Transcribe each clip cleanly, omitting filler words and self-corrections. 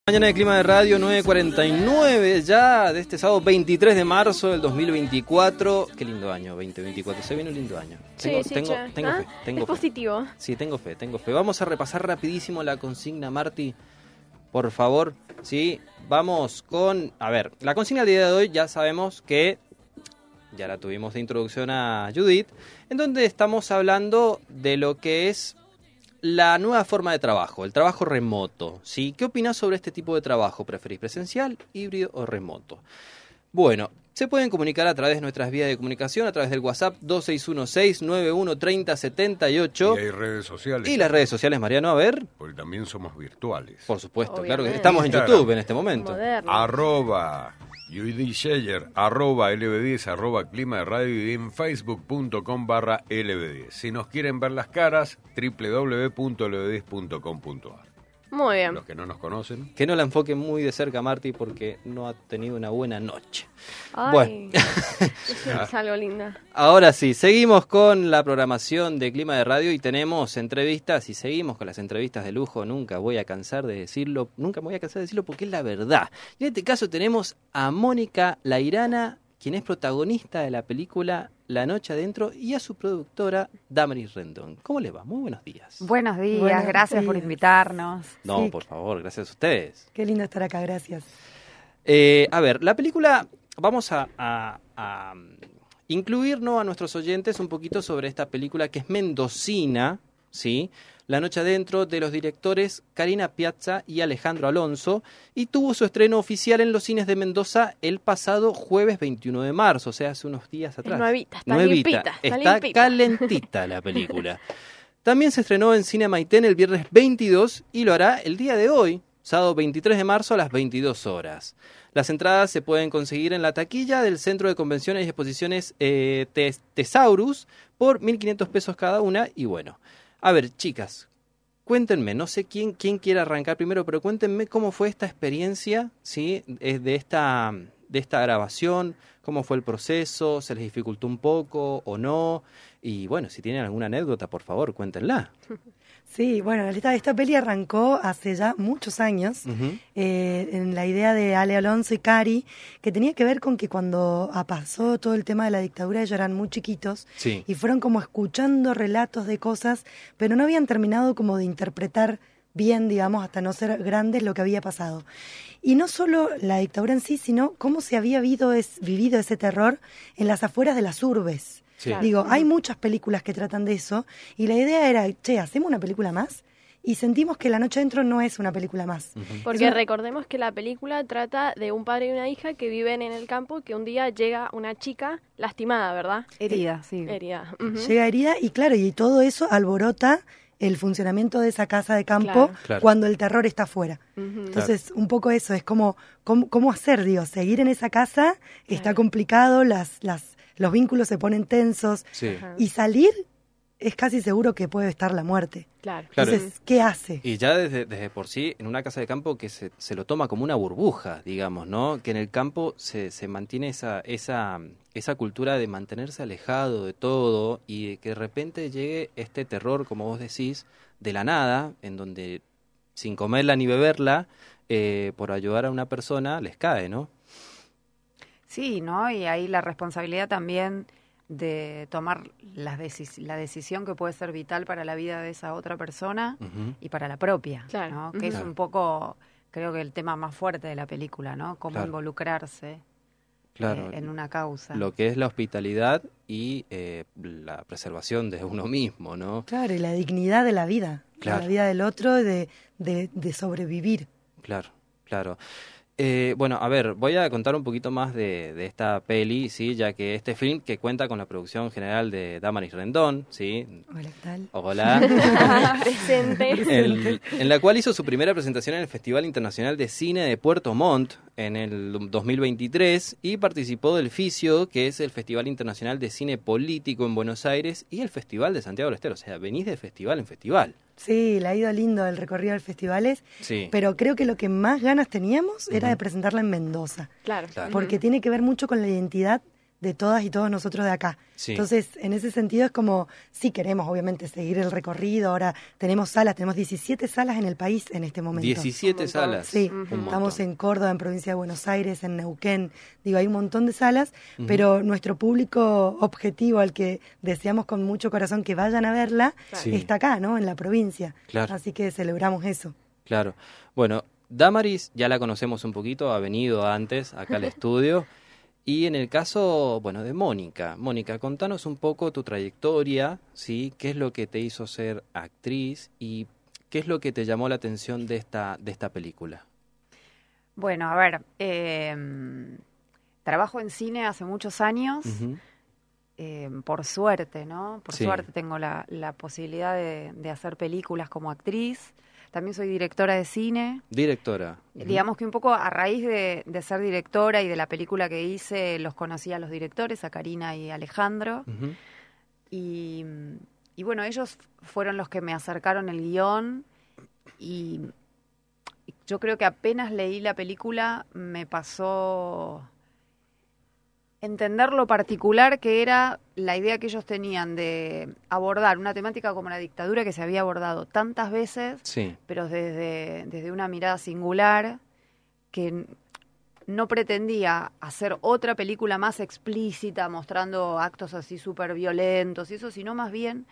Mañana de Clima de Radio, 9:49 ya de este sábado 23 de marzo del 2024. Qué lindo año, 2024. Se viene un lindo año. Tengo fe. Positivo. Sí, tengo fe. Vamos a repasar rapidísimo la consigna, Marti. Por favor, sí. Vamos con... A ver, la consigna del día de hoy ya sabemos que... Ya la tuvimos de introducción a Judith, en donde estamos hablando de lo que es la nueva forma de trabajo, el trabajo remoto, ¿sí? ¿Qué opinás sobre este tipo de trabajo? ¿Preferís presencial, híbrido o remoto? Bueno, se pueden comunicar a través de nuestras vías de comunicación, a través del WhatsApp 2616-913078. Y hay redes sociales. Y las redes sociales, Mariano, a ver. Porque también somos virtuales. Por supuesto, Obviamente. claro que estamos en YouTube en este momento. Moderno. @Judy Scheller, @LB10, @Clima de Radio y en facebook.com/LB10. Si nos quieren ver las caras, www.lb10.com.ar. Muy bien. Los que no nos conocen. Que no la enfoquen muy de cerca, Marti, porque no ha tenido una buena noche. Ay, Bueno. es algo linda. Ahora sí, seguimos con la programación de Clima de Radio y tenemos entrevistas y seguimos con las entrevistas de lujo. Nunca me voy a cansar de decirlo porque es la verdad. Y en este caso tenemos a Mónica Lairana, quien es protagonista de la película La Noche Adentro, y a su productora Damaris Rendón. ¿Cómo le va? Muy buenos días. Buenos días, Buenos gracias por días. invitarnos. No, Sí. por favor, gracias a ustedes. Qué lindo estar acá, gracias. A ver, la película, vamos a incluirnos a nuestros oyentes un poquito sobre esta película que es mendocina, ¿sí? La Noche Adentro, de los directores Karina Piazza y Alejandro Alonso, y tuvo su estreno oficial en los cines de Mendoza el pasado jueves 21 de marzo, o sea, hace unos días atrás. Nuevita, está limpita. Está calentita la película. También se estrenó en Cine Maitén el viernes 22 y lo hará el día de hoy, sábado 23 de marzo a las 22 horas. Las entradas se pueden conseguir en la taquilla del Centro de Convenciones y Exposiciones Tesaurus por 1.500 pesos cada una. Y bueno, a ver, chicas, cuéntenme, no sé quién quiere arrancar primero, pero cuéntenme cómo fue esta experiencia, ¿sí? de esta grabación, cómo fue el proceso, se les dificultó un poco o no. Y bueno, si tienen alguna anécdota, por favor, cuéntenla. Sí, bueno, esta peli arrancó hace ya muchos años, en la idea de Ale Alonso y Cari, que tenía que ver con que cuando pasó todo el tema de la dictadura ellos eran muy chiquitos, Sí. y fueron como escuchando relatos de cosas, pero no habían terminado como de interpretar bien, digamos, hasta no ser grandes lo que había pasado. Y no solo la dictadura en sí, sino cómo se había vivido ese terror en las afueras de las urbes. Sí. Claro. Digo, hay muchas películas que tratan de eso, y la idea era, ¿hacemos una película más? Y sentimos que La Noche Adentro no es una película más. Porque Es una- recordemos que la película trata de un padre y una hija que viven en el campo, que un día llega una chica lastimada, ¿verdad? Herida, sí. Herida. Ujú. Llega herida y claro, y todo eso alborota el funcionamiento de esa casa de campo Claro. cuando el terror está afuera. Ujú. Entonces, un poco eso, es como, ¿cómo hacer, digo? Seguir en esa casa está Claro. complicado, los vínculos se ponen tensos, Sí. Ajá. y salir es casi seguro que puede estar la muerte. Claro. Claro. Entonces, ¿qué hace? Y ya desde por sí, en una casa de campo que se lo toma como una burbuja, digamos, ¿no? Que en el campo se mantiene esa cultura de mantenerse alejado de todo y de que de repente llegue este terror, como vos decís, de la nada, en donde sin comerla ni beberla, por ayudar a una persona, les cae, ¿no? Sí, ¿no? Y ahí la responsabilidad también de tomar la decisión que puede ser vital para la vida de esa otra persona Ujú. y para la propia, Claro. ¿no? Ujú. Que es Claro. un poco, creo que el tema más fuerte de la película, ¿no? Cómo Claro. involucrarse Claro. en una causa. Lo que es la hospitalidad y la preservación de uno mismo, ¿no? Claro, y la dignidad de la vida, Claro. la vida del otro, de sobrevivir. Claro, claro. Bueno, a ver, voy a contar un poquito más de esta peli, ¿sí? Ya que este film, que cuenta con la producción general de Damaris Rendón, ¿sí? Hola, ¿qué tal? Hola. Presente. En la cual hizo su primera presentación en el Festival Internacional de Cine de Puerto Montt en el 2023 y participó del FICIO, que es el Festival Internacional de Cine Político en Buenos Aires, y el Festival de Santiago del Estero. O sea, venís de festival en festival. Sí, le ha ido lindo el recorrido de los festivales, Sí. pero creo que lo que más ganas teníamos era Ujú. de presentarla en Mendoza, Claro. Claro. porque tiene que ver mucho con la identidad de todas y todos nosotros de acá. Sí. Entonces, en ese sentido es como, sí queremos obviamente seguir el recorrido, ahora tenemos salas, tenemos 17 salas en el país en este momento. 17 salas. Sí, Un estamos montón. en Córdoba, en provincia de Buenos Aires, en Neuquén, digo, hay un montón de salas, pero nuestro público objetivo, al que deseamos con mucho corazón que vayan a verla, Sí. está acá, ¿no? En la provincia. Claro. Así que celebramos eso. Claro. Bueno, Damaris ya la conocemos un poquito, ha venido antes acá al estudio. Y en el caso, bueno, de Mónica. Mónica, contanos un poco tu trayectoria, ¿sí? ¿Qué es lo que te hizo ser actriz y qué es lo que te llamó la atención de esta película? Bueno, a ver, trabajo en cine hace muchos años, Ujú. por suerte, ¿no? Por Sí. suerte tengo la posibilidad de hacer películas como actriz. También soy directora de cine. Directora. Ujú. Digamos que un poco a raíz de ser directora y de la película que hice, los conocí a los directores, a Karina y Alejandro. Ujú. Y bueno, ellos fueron los que me acercaron el guión y yo creo que apenas leí la película me pasó entender lo particular que era la idea que ellos tenían de abordar una temática como la dictadura que se había abordado tantas veces, Sí. pero desde una mirada singular, que no pretendía hacer otra película más explícita, mostrando actos así súper violentos y eso, sino más bien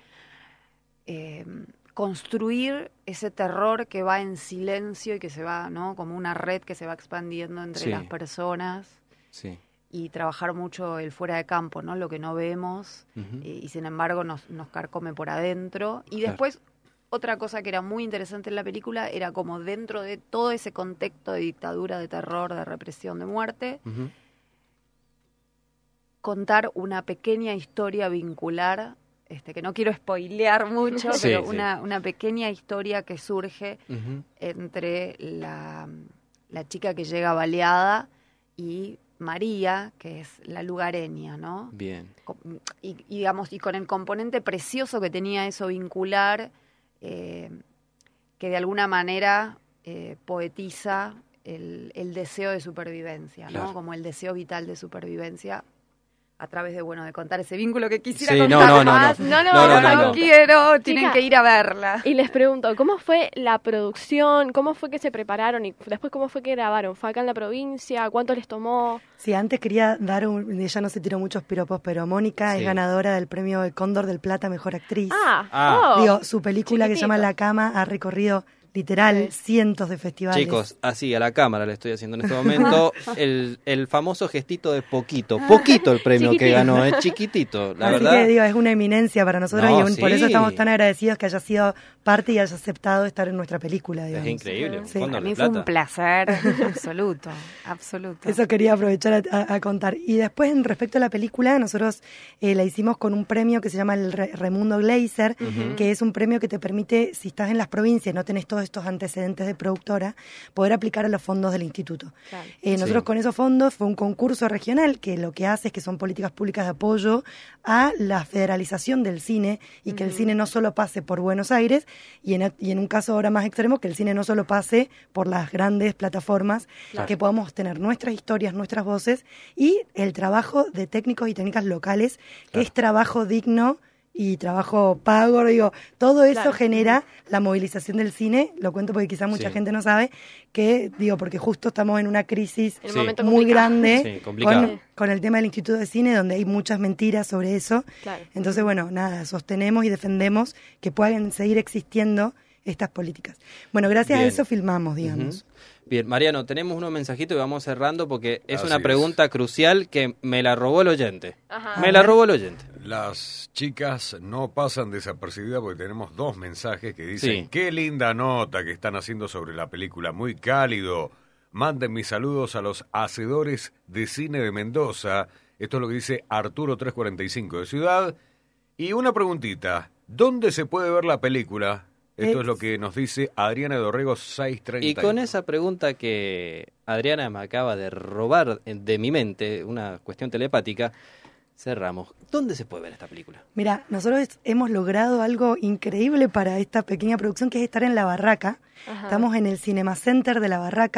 construir ese terror que va en silencio y que se va, ¿no? Como una red que se va expandiendo entre Sí. las personas. Sí. Y trabajar mucho el fuera de campo, ¿no? Lo que no vemos, Ujú. y sin embargo nos carcome por adentro. Y Claro. después, otra cosa que era muy interesante en la película era como dentro de todo ese contexto de dictadura, de terror, de represión, de muerte, Ujú. contar una pequeña historia vincular, que no quiero spoilear mucho, Sí, pero sí. una pequeña historia que surge Ujú. entre la chica que llega baleada y María, que es la lugareña, ¿no? Bien. Digamos, y con el componente precioso que tenía eso vincular, que de alguna manera poetiza el deseo de supervivencia, ¿no? Claro. Como el deseo vital de supervivencia a través de, bueno, de contar ese vínculo que quisiera Sí, contar no, más. No, no, No, pero no. quiero, tienen Chica, que ir a verla. Y les pregunto, ¿cómo fue la producción? ¿Cómo fue que se prepararon? Y después, ¿cómo fue que grabaron? ¿Fue acá en la provincia? ¿Cuánto les tomó? Sí, antes quería dar ella no se tiró muchos piropos, pero Mónica Sí. es ganadora del premio El Cóndor del Plata Mejor Actriz. Ah. Oh, Digo, su película que se llama chiquitito. La Cama ha recorrido literal Sí. cientos de festivales. Chicos, así a la cámara le estoy haciendo en este momento el famoso gestito de poquito el premio que Chiquitito. ganó, es chiquitito, la Así verdad. que digo, es una eminencia para nosotros No, y por sí. eso estamos tan agradecidos que haya sido parte y haya aceptado estar en nuestra película. Es Digamos. increíble. Sí. Fondo Para de mí fue un plata. placer absoluto, absoluto. Eso quería aprovechar a contar. Y después, en respecto a la película, nosotros la hicimos con un premio que se llama el Raimundo Gleiser, Ujú. que es un premio que te permite, si estás en las provincias y no tenés todos estos antecedentes de productora, poder aplicar a los fondos del instituto. Claro. Nosotros Sí. con esos fondos fue un concurso regional que lo que hace es que son políticas públicas de apoyo a la federalización del cine y que el cine no solo pase por Buenos Aires y en un caso ahora más extremo que el cine no solo pase por las grandes plataformas, Claro. que podamos tener nuestras historias, nuestras voces y el trabajo de técnicos y técnicas locales, que Claro. es trabajo digno y trabajo pago, digo, todo eso Claro. genera la movilización del cine, lo cuento porque quizás mucha Sí. gente no sabe, que digo, porque justo estamos en una crisis En un Sí. momento muy complicado. grande Sí, complicado. con el tema del Instituto de Cine, donde hay muchas mentiras sobre eso. Claro. Entonces, bueno, nada, sostenemos y defendemos que puedan seguir existiendo estas políticas. Bueno, gracias Bien. a eso filmamos, digamos. Ujú. Bien, Mariano, tenemos unos mensajitos y vamos cerrando porque es Así una es. pregunta crucial que me la robó el oyente. Ajá. Me la robó el oyente. Las chicas no pasan desapercibidas porque tenemos dos mensajes que dicen: Sí. qué linda nota que están haciendo sobre la película, muy cálido. Manden mis saludos a los hacedores de cine de Mendoza. Esto es lo que dice Arturo 345 de Ciudad. Y una preguntita: ¿dónde se puede ver la película? Esto es lo que nos dice Adriana Dorrego 630. Y con esa pregunta que Adriana me acaba de robar de mi mente, una cuestión telepática, cerramos. ¿Dónde se puede ver esta película? Mira, nosotros hemos logrado algo increíble para esta pequeña producción, que es estar en La Barraca. Ajá. Estamos en el Cinema Center de La Barraca.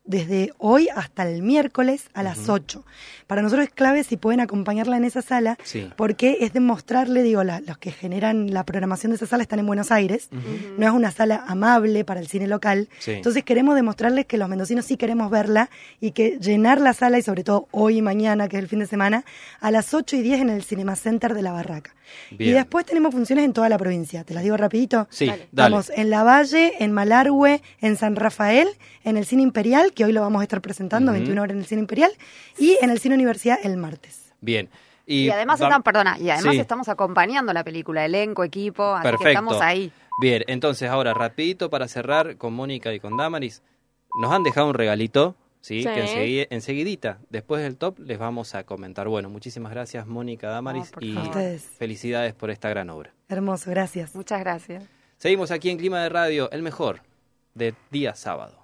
desde hoy hasta el miércoles a las 8. Para nosotros es clave si pueden acompañarla en esa sala, Sí. porque es demostrarle, digo, los que generan la programación de esa sala están en Buenos Aires, no es una sala amable para el cine local, Sí. entonces queremos demostrarles que los mendocinos sí queremos verla y que llenar la sala, y sobre todo hoy y mañana, que es el fin de semana, a las 8:10 en el Cinema Center de La Barraca. Bien. Y después tenemos funciones en toda la provincia, te las digo rapidito. Sí, Dale. dale. Vamos en Lavalle, en Malargüe, en San Rafael, en el Cine Imperial, que hoy lo vamos a estar presentando, 21 horas en el Cine Imperial, y en el Cine Universidad el martes. Bien. Y además Sí. estamos acompañando la película, elenco, equipo, así Perfecto. que estamos ahí. Bien, entonces ahora rapidito para cerrar con Mónica y con Damaris. Nos han dejado un regalito, ¿sí? Sí. Que enseguidita, después del top, les vamos a comentar. Bueno, muchísimas gracias Mónica, Damaris, por y favor. Ustedes. felicidades por esta gran obra. Hermoso, gracias. Muchas gracias. Seguimos aquí en Clima de Radio, el mejor de día sábado.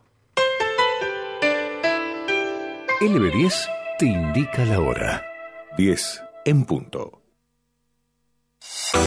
LB10 te indica la hora. 10 en punto.